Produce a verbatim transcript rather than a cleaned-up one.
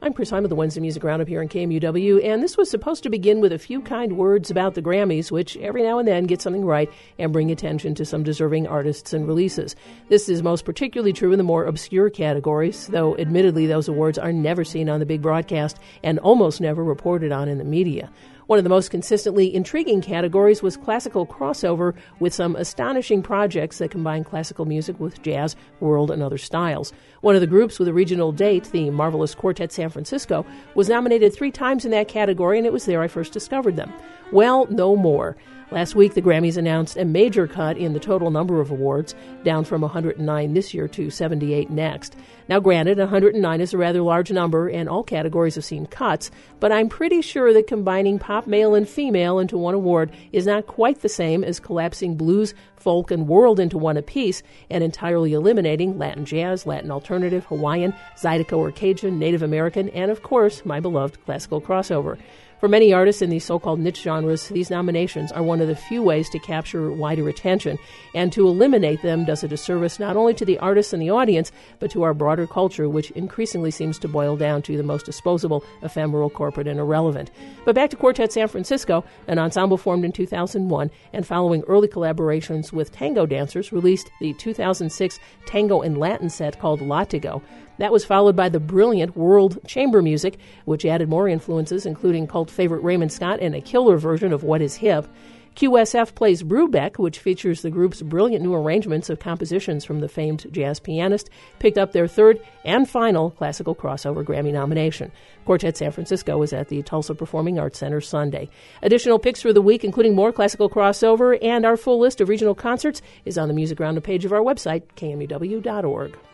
I'm Chris Heim with the Wednesday Music Roundup here on K M U W, and this was supposed to begin with a few kind words about the Grammys, which every now and then get something right and bring attention to some deserving artists and releases. This is most particularly true in the more obscure categories, though admittedly those awards are never seen on the big broadcast and almost never reported on in the media. One of the most consistently intriguing categories was classical crossover, with some astonishing projects that combine classical music with jazz, world, and other styles. One of the groups with a regional date, the Marvelous Quartet San Francisco, was nominated three times in that category, and it was there I first discovered them. Well, no more. Last week, the Grammys announced a major cut in the total number of awards, down from one hundred nine this year to seventy-eight next. Now, granted, one hundred nine is a rather large number, and all categories have seen cuts, but I'm pretty sure that combining pop male and female into one award is not quite the same as collapsing blues, folk, and world into one apiece, and entirely eliminating Latin jazz, Latin alternative, Hawaiian, Zydeco or Cajun, Native American, and, of course, my beloved classical crossover. For many artists in these so-called niche genres, these nominations are one of the few ways to capture wider attention, and to eliminate them does a disservice not only to the artists and the audience, but to our broader culture, which increasingly seems to boil down to the most disposable, ephemeral, corporate, and irrelevant. But back to Quartet San Francisco, an ensemble formed in two thousand one, and following early collaborations with tango dancers, released the two thousand six tango and Latin set called Latigo. That was followed by the brilliant World Chamber Music, which added more influences, including cult favorite Raymond Scott and a killer version of What Is Hip. Q S F plays Brubeck, which features the group's brilliant new arrangements of compositions from the famed jazz pianist, picked up their third and final classical crossover Grammy nomination. Quartet San Francisco was at the Tulsa Performing Arts Center Sunday. Additional picks for the week, including more classical crossover, and our full list of regional concerts, is on the Music Roundup page of our website, K M U W dot org.